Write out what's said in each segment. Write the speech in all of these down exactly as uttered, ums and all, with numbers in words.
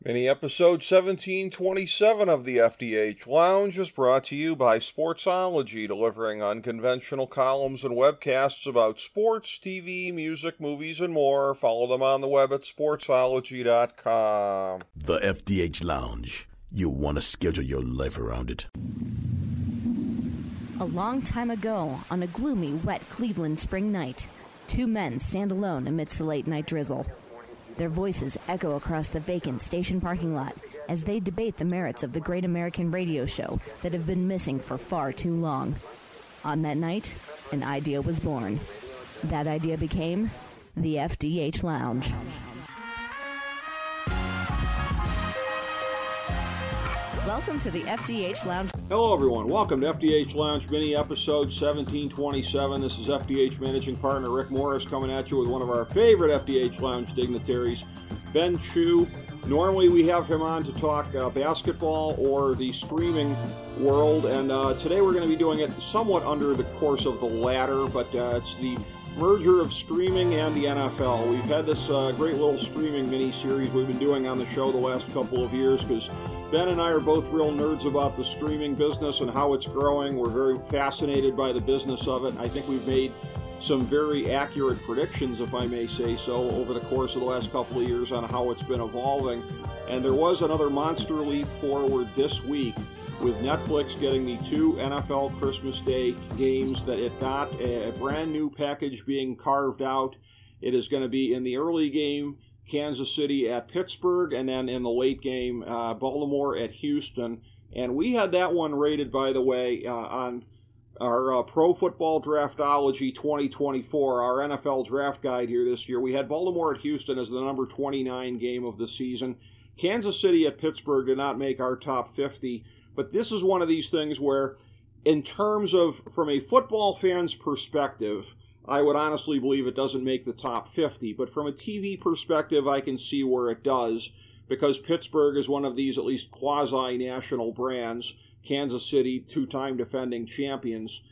Mini episode seventeen twenty-seven of the F D H Lounge is brought to you by Sportsology, delivering unconventional columns and webcasts about sports, T V, music, movies, and more. Follow them on the web at sportsology dot com. The F D H Lounge. You'll want to schedule your life around it. A long time ago, on a gloomy, wet Cleveland spring night, two men stand alone amidst the late-night drizzle. Their voices echo across the vacant station parking lot as they debate the merits of the great American radio show that have been missing for far too long. On that night, an idea was born. That idea became the F D H Lounge. Welcome to the F D H Lounge. Hello, everyone. Welcome to F D H Lounge Mini Episode seventeen twenty-seven. This is F D H Managing Partner Rick Morris coming at you with one of our favorite F D H Lounge dignitaries, Ben Chew. Normally, we have him on to talk uh, basketball or the streaming world, and uh, today we're going to be doing it somewhat under the course of the latter, but uh, it's the merger of streaming and the N F L. We've had this uh, great little streaming mini-series we've been doing on the show the last couple of years because Ben and I are both real nerds about the streaming business and how it's growing. We're very fascinated by the business of it. I think we've made some very accurate predictions, if I may say so, over the course of the last couple of years on how it's been evolving. And there was another monster leap forward this week with Netflix getting the two N F L Christmas Day games that it got, a brand new package being carved out. It is going to be in the early game, Kansas City at Pittsburgh, and then in the late game, uh, Baltimore at Houston. And we had that one rated, by the way, uh, on our uh, Pro Football Draftology twenty twenty-four, our N F L draft guide here this year. We had Baltimore at Houston as the number twenty-nine game of the season. Kansas City at Pittsburgh did not make our top fifty. But this is one of these things where, in terms of, from a football fan's perspective, I would honestly believe it doesn't make the top fifty. But from a T V perspective, I can see where it does, because Pittsburgh is one of these at least quasi-national brands. Kansas City, two-time defending champions.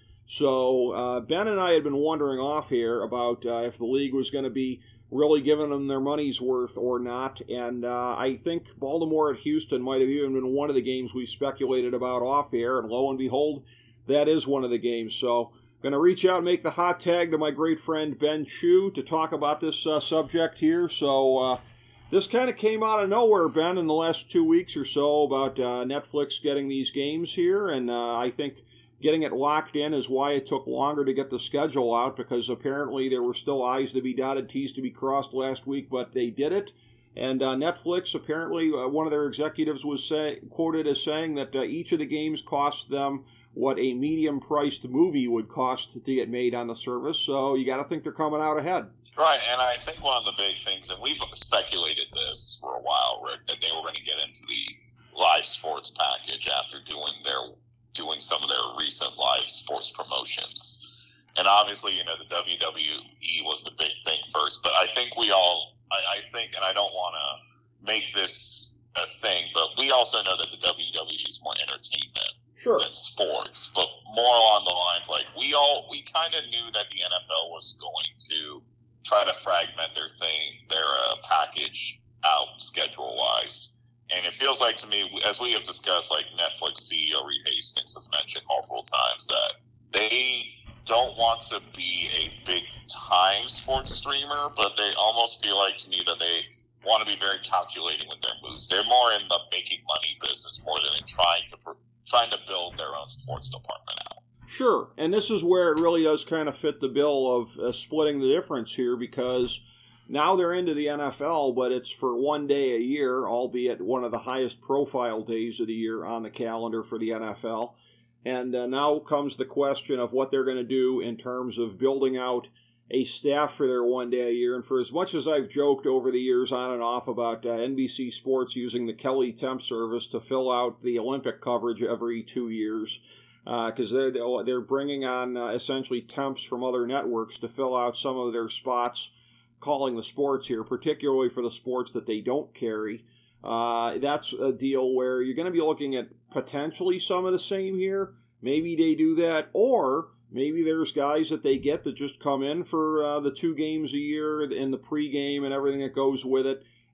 So uh, Ben and I had been wondering off here about uh, if the league was going to be really giving them their money's worth or not, and uh, I think Baltimore at Houston might have even been one of the games we speculated about off air, and lo and behold, that is one of the games. So I'm going to reach out and make the hot tag to my great friend Ben Chew to talk about this uh, subject here. So uh, this kind of came out of nowhere, Ben, in the last two weeks or so about uh, Netflix getting these games here, and uh, I think getting it locked in is why it took longer to get the schedule out, because apparently there were still I's to be dotted, T's to be crossed last week, but they did it. And uh, Netflix, apparently, uh, one of their executives was say, quoted as saying that uh, each of the games cost them what a medium-priced movie would cost to get made on the service, so you got to think they're coming out ahead. Right, and I think one of the big things, and we've speculated this for a while, Rick, that they were going to get into the live sports package after doing their doing some of their recent live sports promotions. And obviously, you know, the W W E was the big thing first, but I think we all, I, I think, and I don't want to make this a thing, but we also know that the W W E is more entertainment sure. than sports, but more along the lines, like, we all, we kind of knew that the N F L was going to try to fragment their thing, their uh, package out schedule-wise. And it feels like to me, as we have discussed, like Netflix C E O Reed Hastings has mentioned multiple times, that they don't want to be a big-time sports streamer, but they almost feel like to me that they want to be very calculating with their moves. They're more in the making money business more than in trying to trying to build their own sports department out. Sure, and this is where it really does kind of fit the bill of uh, splitting the difference here, because now they're into the N F L, but it's for one day a year, albeit one of the highest profile days of the year on the calendar for the N F L. And uh, now comes the question of what they're going to do in terms of building out a staff for their one day a year. And for as much as I've joked over the years on and off about uh, N B C Sports using the Kelly Temp service to fill out the Olympic coverage every two years, because uh, they're, they're bringing on uh, essentially temps from other networks to fill out some of their spots calling the sports here, particularly for the sports that they don't carry. Uh, that's a deal where you're going to be looking at potentially some of the same here. Maybe they do that, or maybe there's guys that they get that just come in for uh, the two games a year in the pregame and everything that goes with it,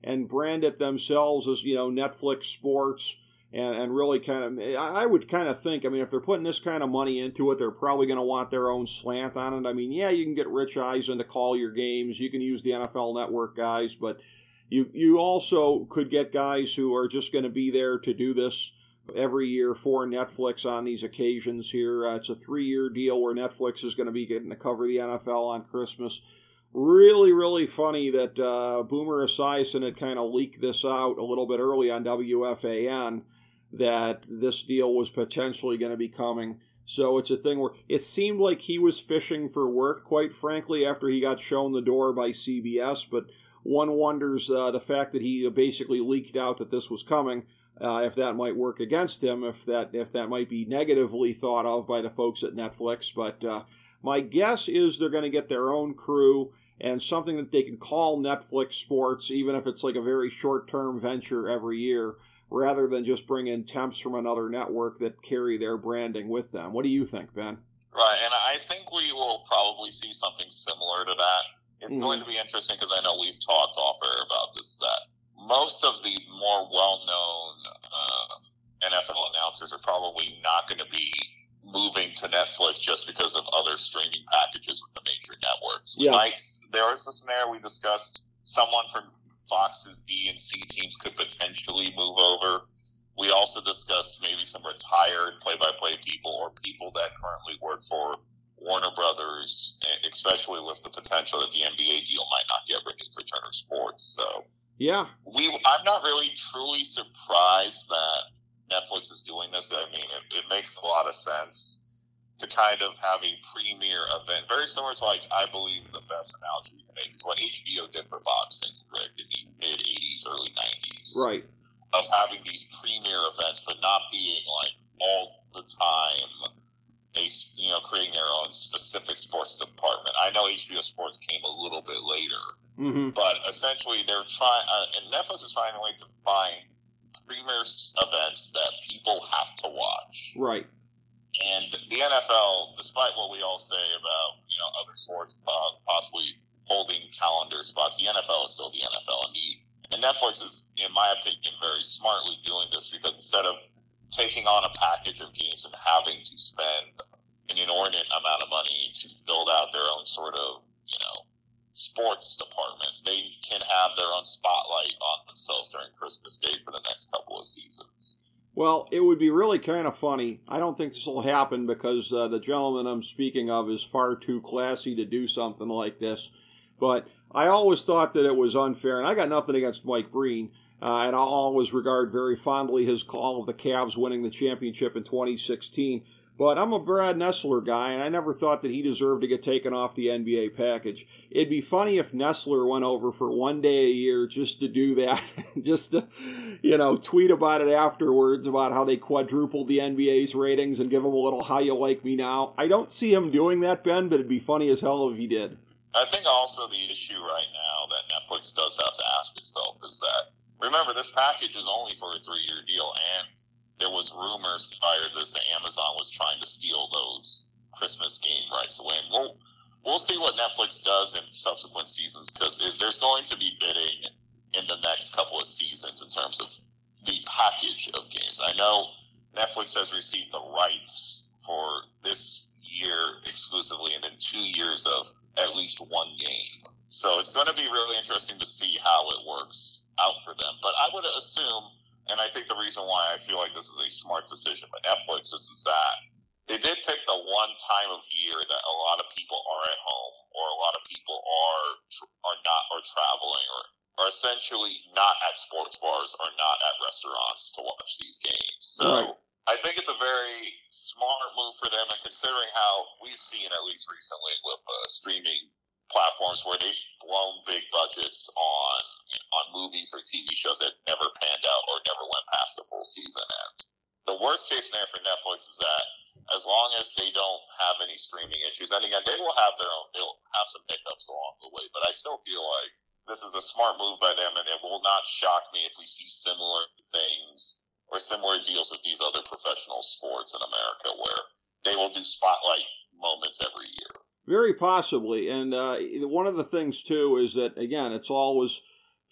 and brand it themselves as, you know, Netflix Sports, and, and really kind of, I would kind of think, I mean, if they're putting this kind of money into it, they're probably going to want their own slant on it. I mean, yeah, you can get Rich Eisen to call your games, you can use the N F L Network guys, but you you also could get guys who are just going to be there to do this every year for Netflix on these occasions here. Uh, it's a three-year deal where Netflix is going to be getting to cover the N F L on Christmas. Really, really funny that uh, Boomer Esiason had kind of leaked this out a little bit early on W F A N, that this deal was potentially going to be coming. So it's a thing where it seemed like he was fishing for work, quite frankly, after he got shown the door by C B S. But one wonders uh, the fact that he basically leaked out that this was coming, uh, if that might work against him, if that if that might be negatively thought of by the folks at Netflix. But uh, my guess is they're going to get their own crew and something that they can call Netflix Sports, even if it's like a very short-term venture every year, rather than just bring in temps from another network that carry their branding with them. What do you think, Ben? Right, and I think we will probably see something similar to that. It's mm-hmm. going to be interesting because I know we've talked off air about this, that most of the more well-known uh, N F L announcers are probably not going to be moving to Netflix just because of other streaming packages with the major networks. We yes. might, there was a scenario we discussed, someone from Fox's B and C teams could potentially move over. We also discussed maybe some retired play-by-play people or people that currently work for Warner Brothers, especially with the potential that the N B A deal might not get renewed for Turner Sports. So, yeah, we. I'm not really truly surprised that Netflix is doing this. I mean, it, it makes a lot of sense to kind of have a premier event, very similar to, like, I believe the best analogy we can make is what H B O did for boxing, Rick, in the mid-eighties, early nineties. Right. Of having these premier events, but not being, like, all the time, a, you know, creating their own specific sports department. I know H B O Sports came a little bit later, mm-hmm. but essentially they're trying, uh, and Netflix is finding a way to find premier events that people have to watch. Right. And the N F L, despite what we all say about, you know, other sports possibly holding calendar spots, the N F L is still the N F L. And, the, and Netflix is, in my opinion, very smartly doing this because instead of taking on a package of games and having to spend an inordinate amount of money to build out their own sort of, you know, sports department, they can have their own spotlight on themselves during Christmas Day for the next couple of seasons. Well, it would be really kind of funny. I don't think this will happen because uh, the gentleman I'm speaking of is far too classy to do something like this. But I always thought that it was unfair, and I got nothing against Mike Breen, uh, and I'll always regard very fondly his call of the Cavs winning the championship in twenty sixteen. But I'm a Brad Nessler guy, and I never thought that he deserved to get taken off the N B A package. It'd be funny if Nessler went over for one day a year just to do that, just to, you know, tweet about it afterwards, about how they quadrupled the N B A's ratings and give him a little how you like me now. I don't see him doing that, Ben, but it'd be funny as hell if he did. I think also the issue right now that Netflix does have to ask itself is that, remember, this package is only for a three-year deal, and there was rumors prior to this that Amazon was trying to steal those Christmas game rights away. And we'll, we'll see what Netflix does in subsequent seasons, because there's going to be bidding in the next couple of seasons in terms of the package of games. I know Netflix has received the rights for this year exclusively and then two years of at least one game. So it's going to be really interesting to see how it works out for them. But I would assume, and I think the reason why I feel like this is a smart decision by Netflix is, is that they did pick the one time of year that a lot of people are at home, or a lot of people are are not, or traveling, or are essentially not at sports bars or not at restaurants to watch these games. So right. I think it's a very smart move for them, and considering how we've seen, at least recently, with uh, streaming platforms where they've blown big budgets on on movies or T V shows that never panned out or never went past the full season. And the worst case scenario for Netflix is that as long as they don't have any streaming issues, and again, they will have their own, they'll have some hiccups along the way, but I still feel like this is a smart move by them, and it will not shock me if we see similar things or similar deals with these other professional sports in America where they will do spotlight moments every year. Very possibly. And uh, one of the things, too, is that, again, it's always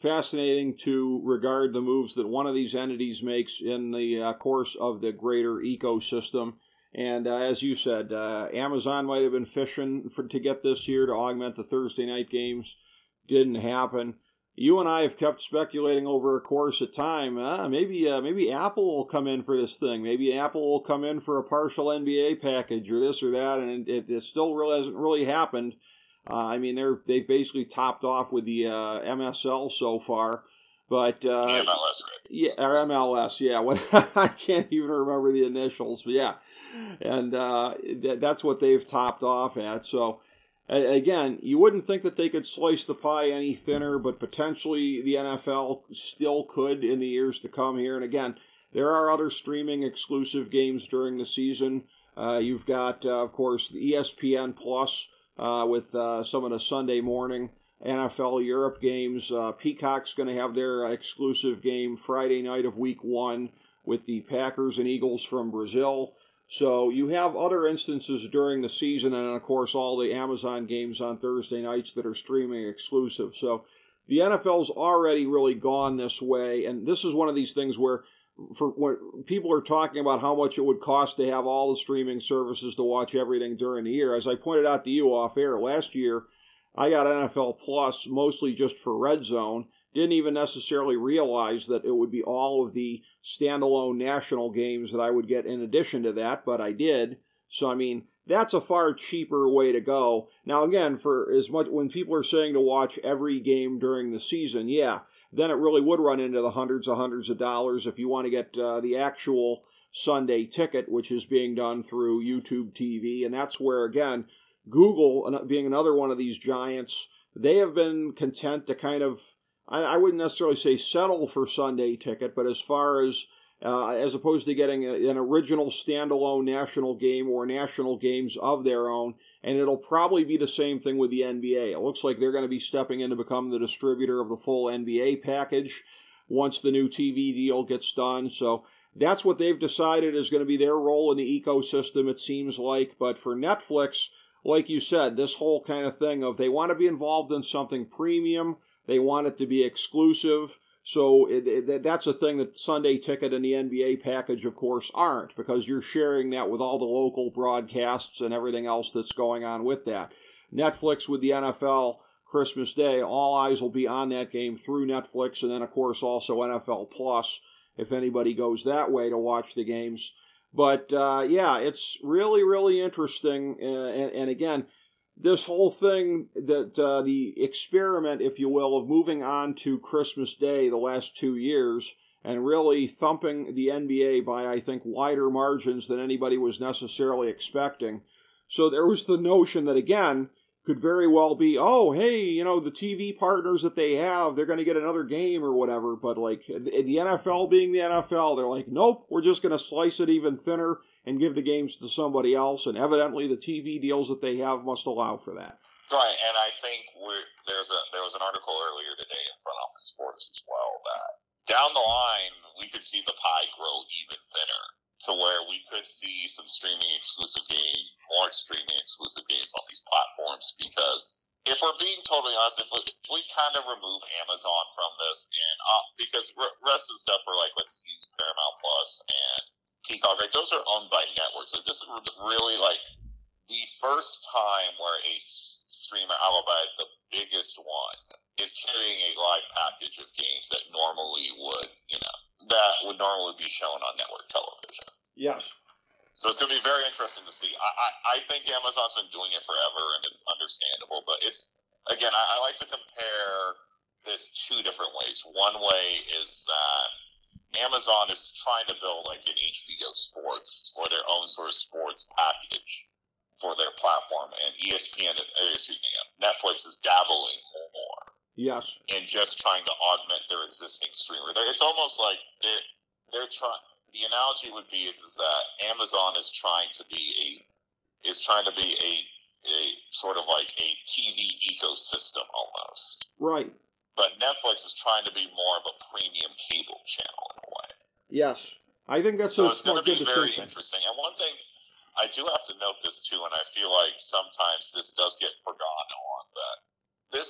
fascinating to regard the moves that one of these entities makes in the uh, course of the greater ecosystem. And uh, as you said, uh, Amazon might have been fishing for, to get this here to augment the Thursday night games. Didn't happen. You and I have kept speculating over a course of time. Uh, maybe uh, maybe Apple will come in for this thing. Maybe Apple will come in for a partial N B A package or this or that, and it, it still really hasn't really happened. Uh, I mean, they're they've basically topped off with the uh, M S L so far, but uh, M L S, right? Yeah, or M L S, yeah. I can't even remember the initials, but yeah, and uh, th- that's what they've topped off at. So. Again, you wouldn't think that they could slice the pie any thinner, but potentially the N F L still could in the years to come here. And again, there are other streaming exclusive games during the season. Uh, you've got, uh, of course, the E S P N Plus uh, with uh, some of the Sunday morning N F L Europe games. Uh, Peacock's going to have their exclusive game Friday night of week one with the Packers and Eagles from Brazil. So you have other instances during the season, and of course all the Amazon games on Thursday nights that are streaming exclusive. So the N F L's already really gone this way, and this is one of these things where for when people are talking about how much it would cost to have all the streaming services to watch everything during the year. As I pointed out to you off air, last year I got N F L Plus mostly just for Red Zone. Didn't even necessarily realize that it would be all of the standalone national games that I would get in addition to that, but I did. So, I mean, that's a far cheaper way to go. Now, again, for as much when people are saying to watch every game during the season, yeah, then it really would run into the hundreds of hundreds of dollars if you want to get uh, the actual Sunday ticket, which is being done through YouTube T V. And that's where, again, Google, being another one of these giants, they have been content to kind of, I wouldn't necessarily say settle for Sunday ticket, but as far as uh, as opposed to getting a, an original standalone national game or national games of their own, and it'll probably be the same thing with the N B A. It looks like they're going to be stepping in to become the distributor of the full N B A package once the new T V deal gets done. So that's what they've decided is going to be their role in the ecosystem, it seems like. But for Netflix, like you said, this whole kind of thing of they want to be involved in something premium. They want it to be exclusive, so it, it, that's a thing that Sunday Ticket and the N B A package, of course, aren't, because you're sharing that with all the local broadcasts and everything else that's going on with that. Netflix with the N F L, Christmas Day, all eyes will be on that game through Netflix, and then, of course, also N F L Plus, if anybody goes that way to watch the games. But, uh, yeah, it's really, really interesting, uh, and, and again, this whole thing, that uh, the experiment, if you will, of moving on to Christmas Day the last two years and really thumping the N B A by, I think, wider margins than anybody was necessarily expecting. So there was the notion that, again, could very well be, oh, hey, you know, the T V partners that they have, they're going to get another game or whatever. But, like, the N F L being the N F L, they're like, nope, we're just going to slice it even thinner and give the games to somebody else, and evidently the T V deals that they have must allow for that. Right, and I think we're, there's a there was an article earlier today in Front Office Sports as well that down the line we could see the pie grow even thinner to where we could see some streaming exclusive game, more streaming exclusive games on these platforms. Because if we're being totally honest, if we, if we kind of remove Amazon from this, and uh, because rest of the stuff we're like, let's use Paramount Plus and Peacock, right? Those are owned by networks. So this is really like the first time where a streamer, Alibaba, the biggest one, is carrying a live package of games that normally would, you know, that would normally be shown on network television. Yes. So it's going to be very interesting to see. I, I, I think Amazon's been doing it forever, and it's understandable. But it's, again, I, I like to compare this two different ways. One way is that Amazon is trying to build like an H B O Sports or their own sort of sports package for their platform, and E S P N, excuse me, Netflix is dabbling more. Yes. In just trying to augment their existing streamer. It's almost like they're they're trying. The analogy would be is, is that Amazon is trying to be a is trying to be a a sort of like a T V ecosystem almost. Right. But Netflix is trying to be more of a premium cable channel in a way. Yes. I think that's so a it's going to be very distinction. interesting. And one thing, I do have to note this too, and I feel like sometimes this does get forgotten on, that this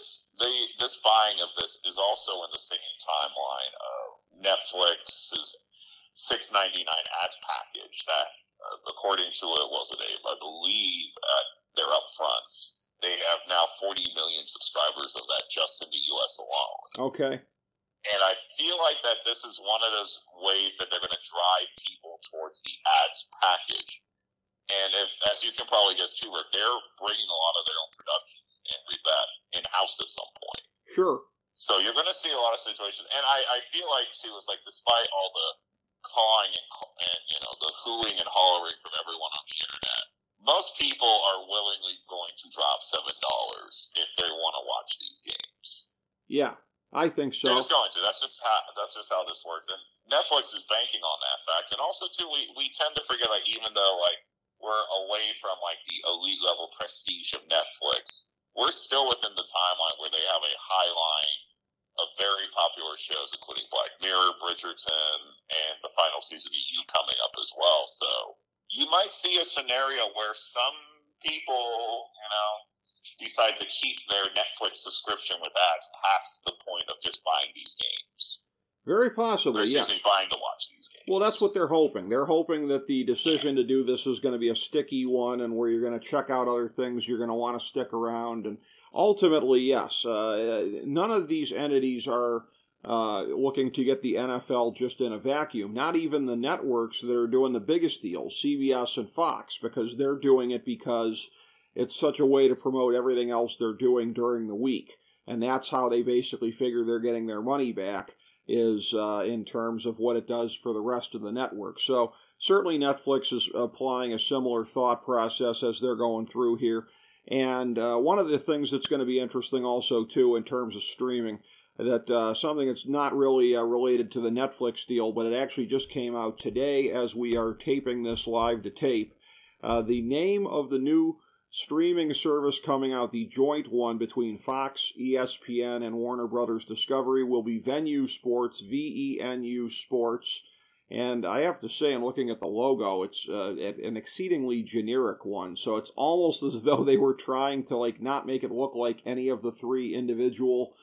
they this buying of this is also in the same timeline of Netflix's six ninety-nine ads package that, uh, according to it, was it a, I believe, at their upfronts, they have now forty million subscribers of that just in the U S alone. Okay. And I feel like that this is one of those ways that they're going to drive people towards the ads package. And if, as you can probably guess too, Rick, they're bringing a lot of their own production and with that in-house at some point. Sure. So you're going to see a lot of situations. And I, I feel like, too, it's like despite all the cawing and, and, you know, the hooing and hollering from everyone on the internet, most people are willingly going to drop seven dollars if they want to watch these games. Yeah. I think so. They're just going to. That's just how. That's just how this works. And Netflix is banking on that fact. And also, too, we, we tend to forget, like, even though like we're away from like the elite level prestige of Netflix, we're still within the timeline where they have a high line of very popular shows, including Black Mirror, Bridgerton, and the final season of You coming up as well. So you might see a scenario where some people, you know, decide to keep their Netflix subscription with ads past the point of just buying these games. Very possibly, yes. Excuse me, buying to watch these games. Well, that's what they're hoping. They're hoping that the decision to do this is going to be a sticky one, and where you're going to check out other things, you're going to want to stick around. And ultimately, yes, uh, none of these entities are uh, looking to get the N F L just in a vacuum. Not even the networks that are doing the biggest deals, C B S and Fox, because they're doing it because it's such a way to promote everything else they're doing during the week. And that's how they basically figure they're getting their money back, is uh, in terms of what it does for the rest of the network. So certainly Netflix is applying a similar thought process as they're going through here. And uh, one of the things that's going to be interesting also, too, in terms of streaming, that uh, something that's not really uh, related to the Netflix deal, but it actually just came out today as we are taping this live to tape. Uh, the name of the new streaming service coming out, the joint one between Fox, E S P N, and Warner Brothers Discovery, will be Venu Sports, V E N U Sports. And I have to say, in looking at the logo, it's uh, an exceedingly generic one. So it's almost as though they were trying to like not make it look like any of the three individual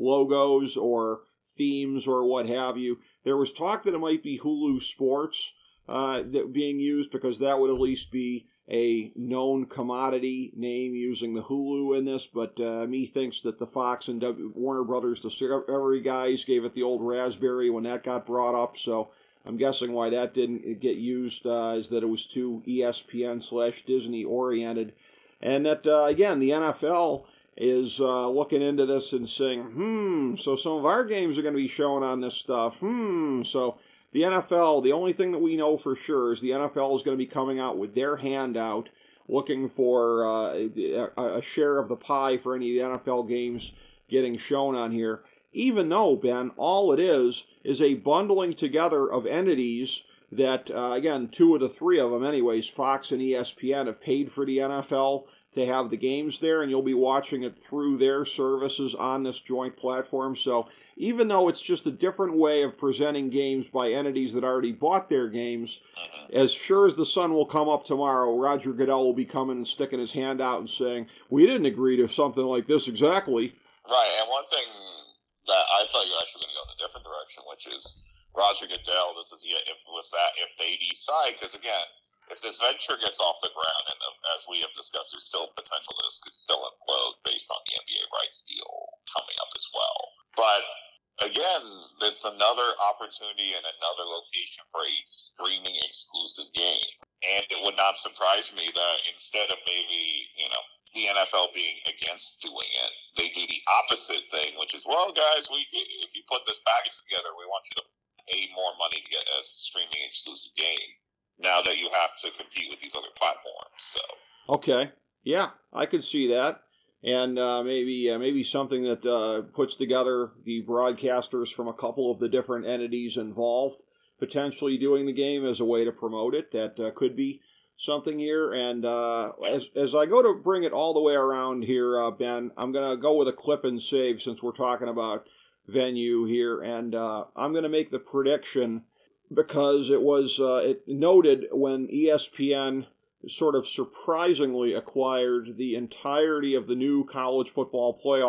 logos or themes or what have you. There was talk that it might be Hulu Sports uh, that being used, because that would at least be a known commodity name using the Hulu in this, but uh, me thinks that the Fox and w- Warner Brothers Discovery guys gave it the old raspberry when that got brought up, so I'm guessing why that didn't get used uh, is that it was too E S P N slash Disney oriented, and that, uh, again, the N F L is uh, looking into this and saying, hmm, so some of our games are going to be shown on this stuff, hmm, so the N F L, the only thing that we know for sure is the N F L is going to be coming out with their handout looking for uh, a, a share of the pie for any of the N F L games getting shown on here. Even though, Ben, all it is is a bundling together of entities that, uh, again, two of the three of them anyways, Fox and E S P N, have paid for the N F L to have the games there, and you'll be watching it through their services on this joint platform. So even though it's just a different way of presenting games by entities that already bought their games, as sure as the sun will come up tomorrow, Roger Goodell will be coming and sticking his hand out and saying, we didn't agree to something like this exactly. Right, and one thing that I thought you were actually going to go in a different direction, which is Roger Goodell, this is, if with that, if they decide, because again, if this venture gets off the ground, and as we have discussed, there's still potential that this could still implode based on the N B A rights deal coming up as well. But again, it's another opportunity and another location for a streaming exclusive game. And it would not surprise me that instead of maybe, you know, the N F L being against doing it, they do the opposite thing, which is, well, guys, we if you put this package together, we want you to pay more money to get a streaming exclusive game, now that you have to compete with these other platforms. So okay, yeah, I could see that, and uh, maybe uh, maybe something that uh, puts together the broadcasters from a couple of the different entities involved, potentially doing the game as a way to promote it. That uh, could be something here. And uh, as as I go to bring it all the way around here, uh, Ben, I'm gonna go with a clip and save since we're talking about Venu here, and uh, I'm gonna make the prediction, because it was uh, it noted when E S P N sort of surprisingly acquired the entirety of the new college football playoff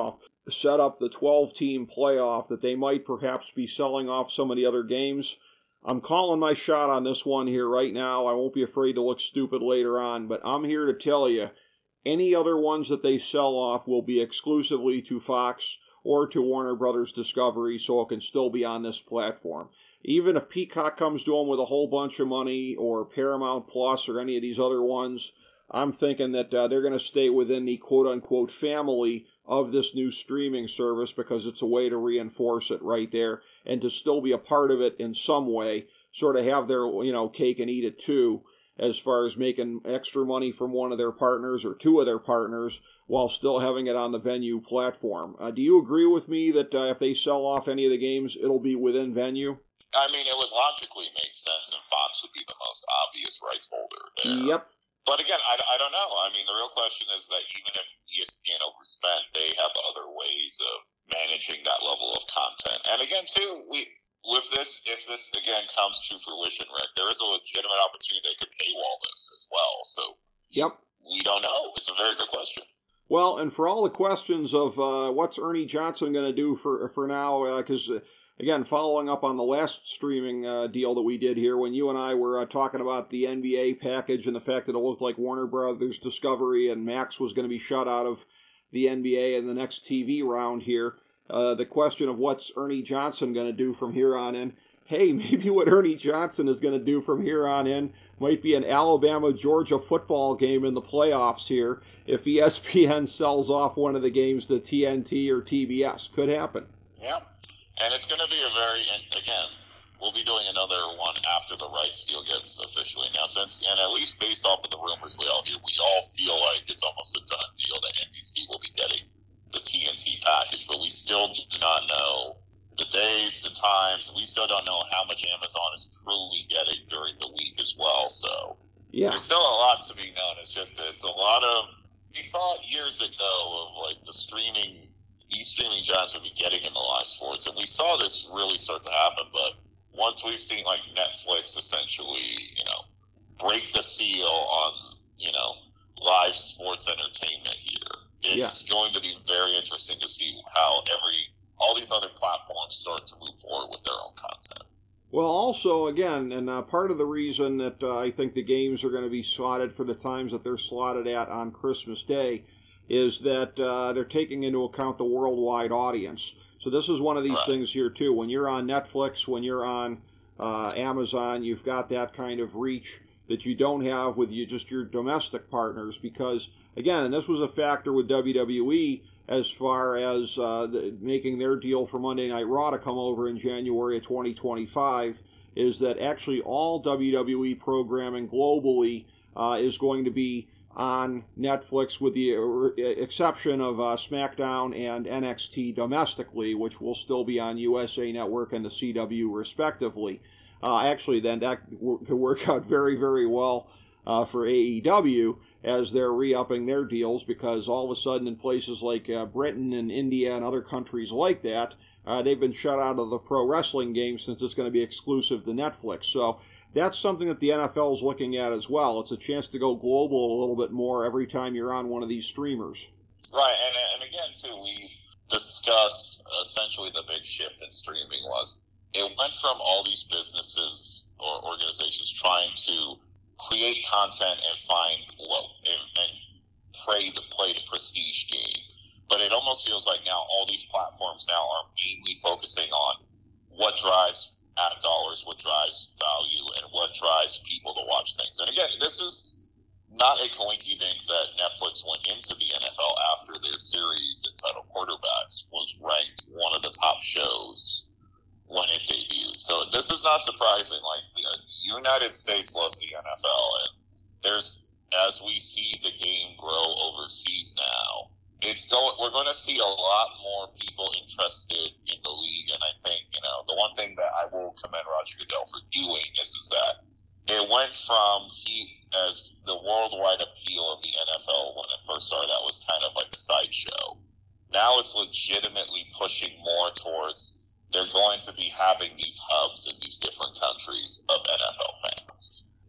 set up the twelve-team playoff, that they might perhaps be selling off some of the other games. I'm calling my shot on this one here right now. I won't be afraid to look stupid later on, but I'm here to tell you, any other ones that they sell off will be exclusively to Fox or to Warner Brothers Discovery, so it can still be on this platform. Even if Peacock comes to them with a whole bunch of money, or Paramount Plus, or any of these other ones, I'm thinking that uh, they're going to stay within the quote-unquote family of this new streaming service, because it's a way to reinforce it right there and to still be a part of it in some way, sort of have their, you know, cake and eat it too, as far as making extra money from one of their partners or two of their partners while still having it on the Venue platform. Uh, do you agree with me that uh, if they sell off any of the games, it'll be within Venue? I mean, it would logically make sense, and Fox would be the most obvious rights holder there. Yep. But again, I, I don't know. I mean, the real question is that even if E S P N overspent, they have other ways of managing that level of content. And again, too, we with this, if this again comes to fruition, Rick, there is a legitimate opportunity they could paywall this as well. So, yep, we don't know. It's a very good question. Well, and for all the questions of uh, what's Ernie Johnson going to do for for now, because. Uh, Again, following up on the last streaming uh, deal that we did here, when you and I were uh, talking about the N B A package and the fact that it looked like Warner Brothers Discovery and Max was going to be shut out of the N B A in the next T V round here, uh, the question of what's Ernie Johnson going to do from here on in, hey, maybe what Ernie Johnson is going to do from here on in might be an Alabama-Georgia football game in the playoffs here if E S P N sells off one of the games to T N T or T B S. Could happen. Yeah. And it's going to be a very, and again, we'll be doing another one after the rights deal gets officially announced. And at least based off of the rumors we all hear, we all feel like it's almost a done deal that N B C will be getting the T N T package. But we still do not know the days, the times. We still don't know how much Amazon is truly getting during the week as well. So yeah, there's still a lot to be known. It's just, it's a lot of, we thought years ago of like the streaming, these streaming giants would be getting in the live sports, and we saw this really start to happen. But once we've seen like Netflix essentially, you know, break the seal on, you know, live sports entertainment here, it's yeah. going to be very interesting to see how every all these other platforms start to move forward with their own content. Well, also, again, and uh, part of the reason that uh, I think the games are going to be slotted for the times that they're slotted at on Christmas Day is that uh, they're taking into account the worldwide audience. So this is one of these right. things here, too. When you're on Netflix, when you're on uh, Amazon, you've got that kind of reach that you don't have with you just your domestic partners. Because, again, and this was a factor with W W E as far as uh, the, making their deal for Monday Night Raw to come over in January of twenty twenty-five, is that actually all W W E programming globally uh, is going to be on Netflix, with the exception of uh, SmackDown and N X T domestically, which will still be on U S A Network and the C W respectively. Uh, actually, then that could work out very, very well uh, for A E W as they're re-upping their deals, because all of a sudden in places like uh, Britain and India and other countries like that, uh, they've been shut out of the pro wrestling game since it's going to be exclusive to Netflix. So that's something that the N F L is looking at as well. It's a chance to go global a little bit more every time you're on one of these streamers. Right, and, and again, too, we've discussed essentially the big shift in streaming was it went from all these businesses or organizations trying to create content and find what and, and play the play the prestige game. But it almost feels like now all these platforms now are mainly focusing on what drives ad dollars, what drives value, and what drives people to watch things. And again, this is not a coincidence that Netflix went into the N F L after their series entitled Quarterbacks was ranked one of the top shows when it debuted. So this is not surprising. Like, the United States loves the N F L, and there's, as we see the game grow overseas now, it's going. We're going to see a lot more people interested in the league, and I think, you know, the one thing that I will commend Roger Goodell for doing is, is that it went from he as the worldwide appeal of the N F L when it first started out was kind of like a sideshow. Now it's legitimately pushing more towards they're going to be having these hubs in these different countries of N F L fans.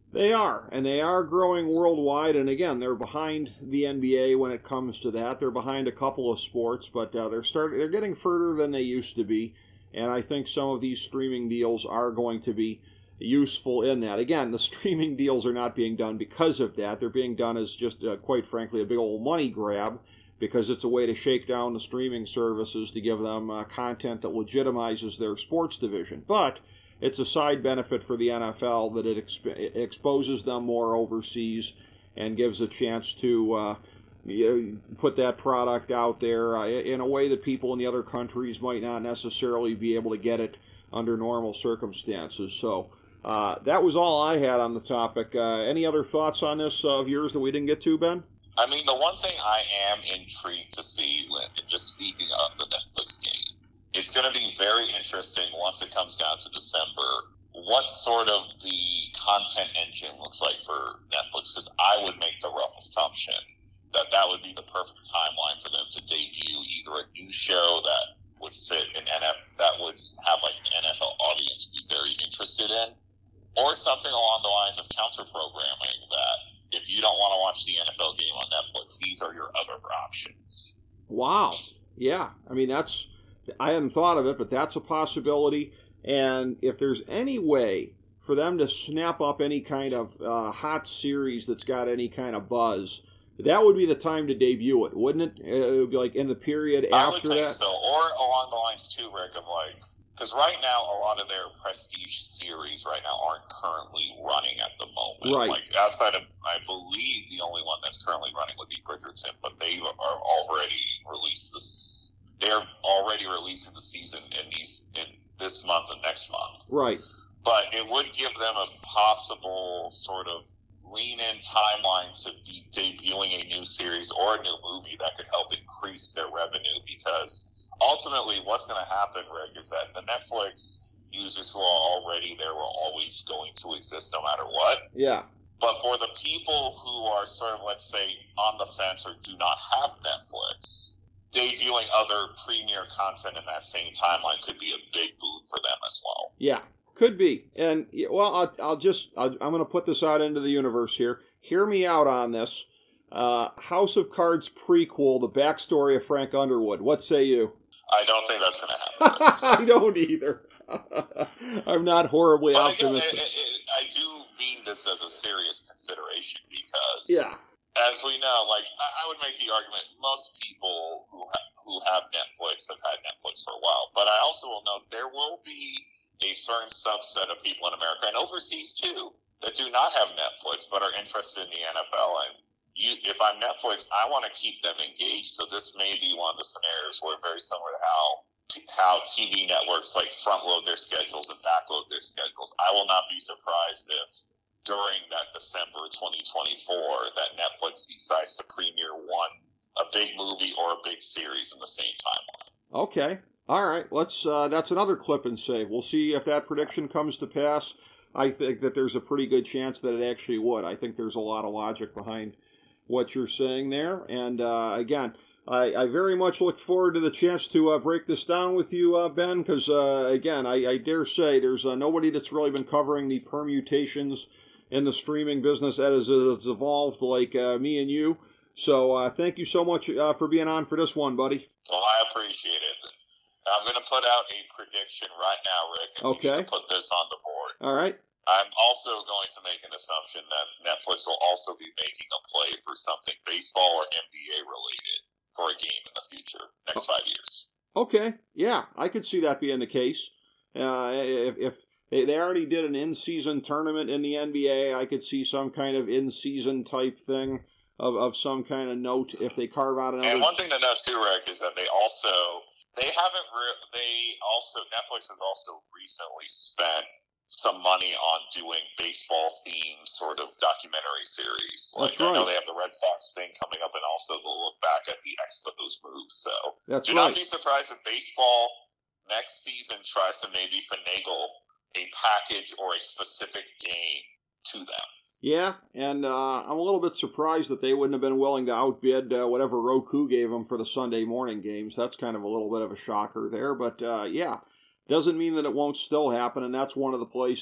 They are, and they are growing worldwide, and again, they're behind the N B A when it comes to that. They're behind a couple of sports, but uh, they're start, they're getting further than they used to be, and I think some of these streaming deals are going to be useful in that. Again, the streaming deals are not being done because of that. They're being done as just, uh, quite frankly, a big old money grab, because it's a way to shake down the streaming services to give them uh, content that legitimizes their sports division. But it's a side benefit for the N F L that it, exp- it exposes them more overseas and gives a chance to uh, you know, put that product out there uh, in a way that people in the other countries might not necessarily be able to get it under normal circumstances. So uh, that was all I had on the topic. Uh, any other thoughts on this uh, of yours that we didn't get to, Ben? I mean, the one thing I am intrigued to see, and just speaking of the Netflix game, it's going to be very interesting once it comes down to December, what sort of the content engine looks like for Netflix, because I would make the rough assumption that that would be the perfect timeline for them to debut either a new show that would fit an N F L, that would have like an N F L audience be very interested in, or something along the lines of counter-programming that if you don't want to watch the N F L game on Netflix, these are your other options. Wow. Yeah. I mean, that's... I hadn't thought of it, but that's a possibility. And if there's any way for them to snap up any kind of uh, hot series that's got any kind of buzz, that would be the time to debut it, wouldn't it? It would be like in the period I after would think that. So, or along the lines too, Rick, of like, because right now a lot of their prestige series right now aren't currently running at the moment. Right. Like outside of, I believe the only one that's currently running would be Bridgerton, but they are already released this. They're already releasing the season in these in this month and next month. Right. But it would give them a possible sort of lean-in timeline to be debuting a new series or a new movie that could help increase their revenue, because ultimately what's going to happen, Rick, is that the Netflix users who are already there were always going to exist no matter what. Yeah. But for the people who are sort of, let's say, on the fence or do not have Netflix, debuting other premier content in that same timeline could be a big boon for them as well. Yeah, could be. And, well, I'll, I'll just, I'll, I'm going to put this out into the universe here. Hear me out on this. Uh, House of Cards prequel, the backstory of Frank Underwood. What say you? I don't think that's going to happen. I don't either. I'm not horribly but optimistic. Again, it, it, I do mean this as a serious consideration because... Yeah. As we know, like, I would make the argument, most people who ha- who have Netflix have had Netflix for a while. But I also will note there will be a certain subset of people in America, and overseas too, that do not have Netflix but are interested in the N F L. And you, if I'm Netflix, I want to keep them engaged. So this may be one of the scenarios where, very similar to how how T V networks like front load their schedules and back load their schedules, I will not be surprised if during that December twenty twenty-four that Netflix decides to premiere one, a big movie or a big series in the same timeline. Okay. All right. Let's. Uh, that's another clip and save. We'll see if that prediction comes to pass. I think that there's a pretty good chance that it actually would. I think there's a lot of logic behind what you're saying there. And uh, again, I, I very much look forward to the chance to uh, break this down with you, uh, Ben, because, uh, again, I, I dare say there's uh, nobody that's really been covering the permutations in the streaming business as it's evolved like uh, me and you. So uh, thank you so much uh, for being on for this one, buddy. Well, I appreciate it. I'm going to put out a prediction right now, Rick, and okay. we can put this on the board. All right. I'm also going to make an assumption that Netflix will also be making a play for something baseball or N B A related for a game in the future, next oh. five years. Okay. Yeah, I could see that being the case. Uh, if, if they, they already did an in-season tournament in the N B A, I could see some kind of in-season type thing of, of some kind of note if they carve out another. And one thing to note too, Rick, is that they also, they haven't, re- they also, Netflix has also recently spent some money on doing baseball-themed sort of documentary series. Like, That's right. I know they have the Red Sox thing coming up, and also they'll look back at the Expos moves. So That's do right. not be surprised if baseball next season tries to maybe finagle a package or a specific game to them. Yeah, and uh, I'm a little bit surprised that they wouldn't have been willing to outbid uh, whatever Roku gave them for the Sunday morning games. That's kind of a little bit of a shocker there, but uh, yeah. Doesn't mean that it won't still happen, and that's one of the places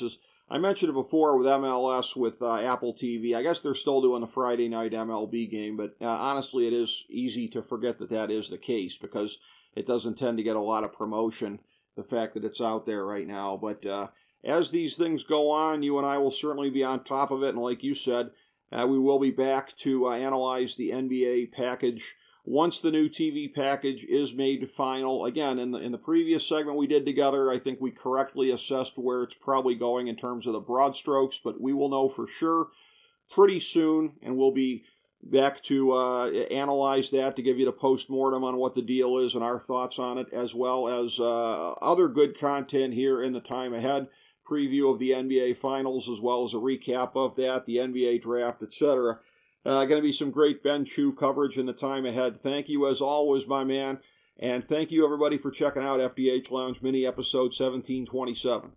I mentioned it before with M L S, with uh, Apple T V. I guess they're still doing the Friday night M L B game, but uh, honestly, it is easy to forget that that is the case because it doesn't tend to get a lot of promotion, the fact that it's out there right now. But uh, as these things go on, you and I will certainly be on top of it, and like you said, uh, we will be back to uh, analyze the N B A package once the new T V package is made final. Again, in the, in the previous segment we did together, I think we correctly assessed where it's probably going in terms of the broad strokes, but we will know for sure pretty soon, and we'll be back to uh, analyze that to give you the post-mortem on what the deal is and our thoughts on it, as well as uh, other good content here in the time ahead, preview of the N B A Finals, as well as a recap of that, the N B A Draft, et cetera. Uh, going to be some great Ben Chew coverage in the time ahead. Thank you, as always, my man. And thank you, everybody, for checking out F D H Lounge Mini Episode seventeen twenty-seven.